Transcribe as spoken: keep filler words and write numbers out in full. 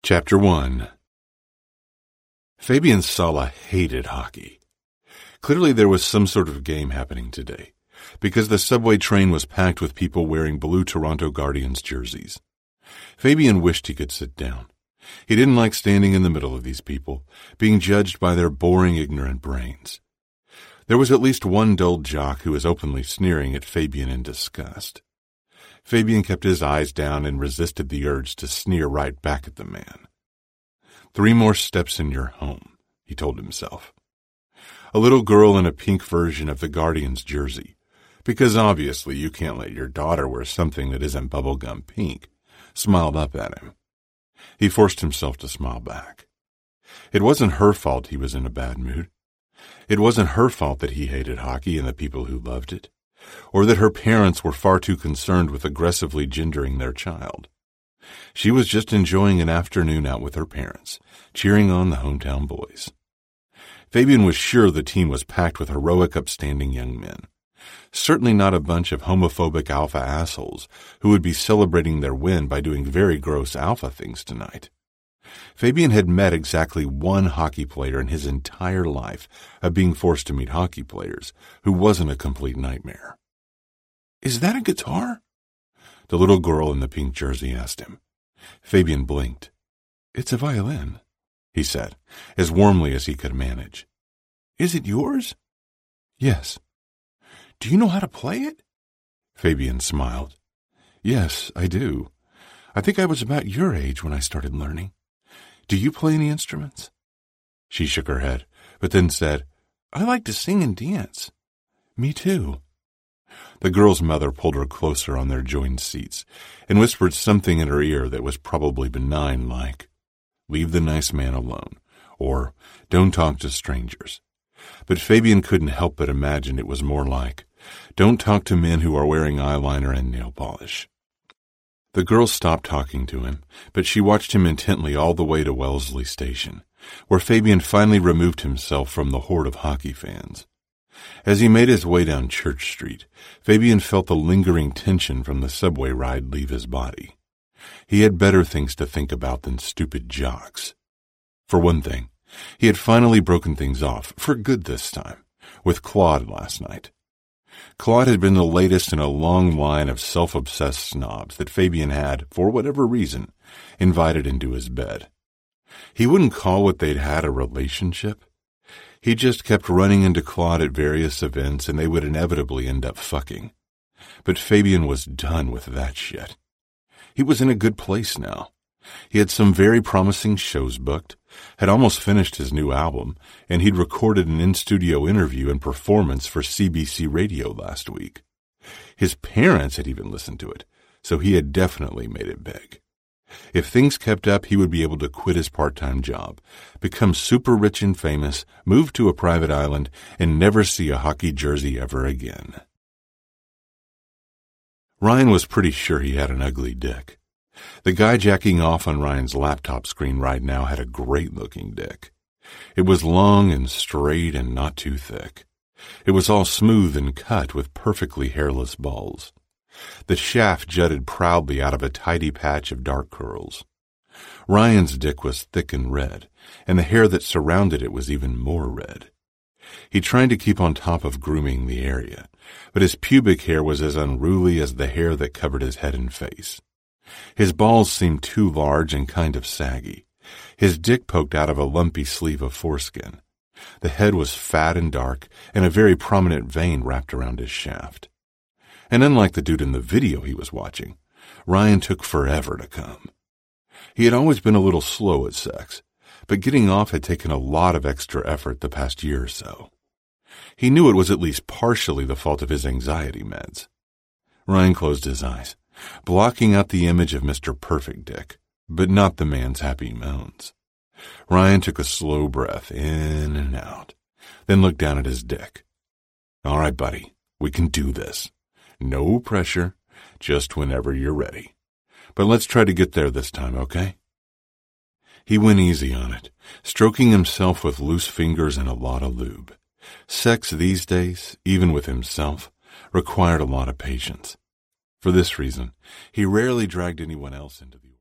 Chapter one. Fabian Sala hated hockey. Clearly there was some sort of game happening today, because the subway train was packed with people wearing blue Toronto Guardians jerseys. Fabian wished he could sit down. He didn't like standing in the middle of these people, being judged by their boring, ignorant brains. There was at least one dull jock who was openly sneering at Fabian in disgust. Fabian kept his eyes down and resisted the urge to sneer right back at the man. Three more steps and you're home, he told himself. A little girl in a pink version of the Guardians jersey, because obviously you can't let your daughter wear something that isn't bubblegum pink, smiled up at him. He forced himself to smile back. It wasn't her fault he was in a bad mood. It wasn't her fault that he hated hockey and the people who loved it, or that her parents were far too concerned with aggressively gendering their child. She was just enjoying an afternoon out with her parents, cheering on the hometown boys. Fabian was sure the team was packed with heroic, upstanding young men. Certainly not a bunch of homophobic alpha assholes who would be celebrating their win by doing very gross alpha things tonight. Fabian had met exactly one hockey player in his entire life of being forced to meet hockey players who wasn't a complete nightmare. "Is that a guitar?" the little girl in the pink jersey asked him. Fabian blinked. "It's a violin," he said, as warmly as he could manage. "Is it yours?" "Yes." "Do you know how to play it?" Fabian smiled. "Yes, I do. I think I was about your age when I started learning. Do you play any instruments?" She shook her head, but then said, "I like to sing and dance." "Me too." The girl's mother pulled her closer on their joined seats and whispered something in her ear that was probably benign, like, "Leave the nice man alone," or "Don't talk to strangers." But Fabian couldn't help but imagine it was more like, "Don't talk to men who are wearing eyeliner and nail polish." The girl stopped talking to him, but she watched him intently all the way to Wellesley Station, where Fabian finally removed himself from the horde of hockey fans. As he made his way down Church Street, Fabian felt the lingering tension from the subway ride leave his body. He had better things to think about than stupid jocks. For one thing, he had finally broken things off, for good this time, with Claude last night. Claude had been the latest in a long line of self-obsessed snobs that Fabian had, for whatever reason, invited into his bed. He wouldn't call what they'd had a relationship. He just kept running into Claude at various events and they would inevitably end up fucking. But Fabian was done with that shit. He was in a good place now. He had some very promising shows booked, had almost finished his new album, and he'd recorded an in-studio interview and performance for C B C Radio last week. His parents had even listened to it, so he had definitely made it big. If things kept up, he would be able to quit his part-time job, become super rich and famous, move to a private island, and never see a hockey jersey ever again. Ryan was pretty sure he had an ugly dick. The guy jacking off on Ryan's laptop screen right now had a great-looking dick. It was long and straight and not too thick. It was all smooth and cut with perfectly hairless balls. The shaft jutted proudly out of a tidy patch of dark curls. Ryan's dick was thick and red, and the hair that surrounded it was even more red. He tried to keep on top of grooming the area, but his pubic hair was as unruly as the hair that covered his head and face. His balls seemed too large and kind of saggy. His dick poked out of a lumpy sleeve of foreskin. The head was fat and dark, and a very prominent vein wrapped around his shaft. And unlike the dude in the video he was watching, Ryan took forever to come. He had always been a little slow at sex, but getting off had taken a lot of extra effort the past year or so. He knew it was at least partially the fault of his anxiety meds. Ryan closed his eyes, blocking out the image of Mister Perfect Dick, but not the man's happy moans. Ryan took a slow breath in and out, then looked down at his dick. "All right, buddy, we can do this. No pressure, just whenever you're ready. But let's try to get there this time, okay?" He went easy on it, stroking himself with loose fingers and a lot of lube. Sex these days, even with himself, required a lot of patience. For this reason, he rarely dragged anyone else into the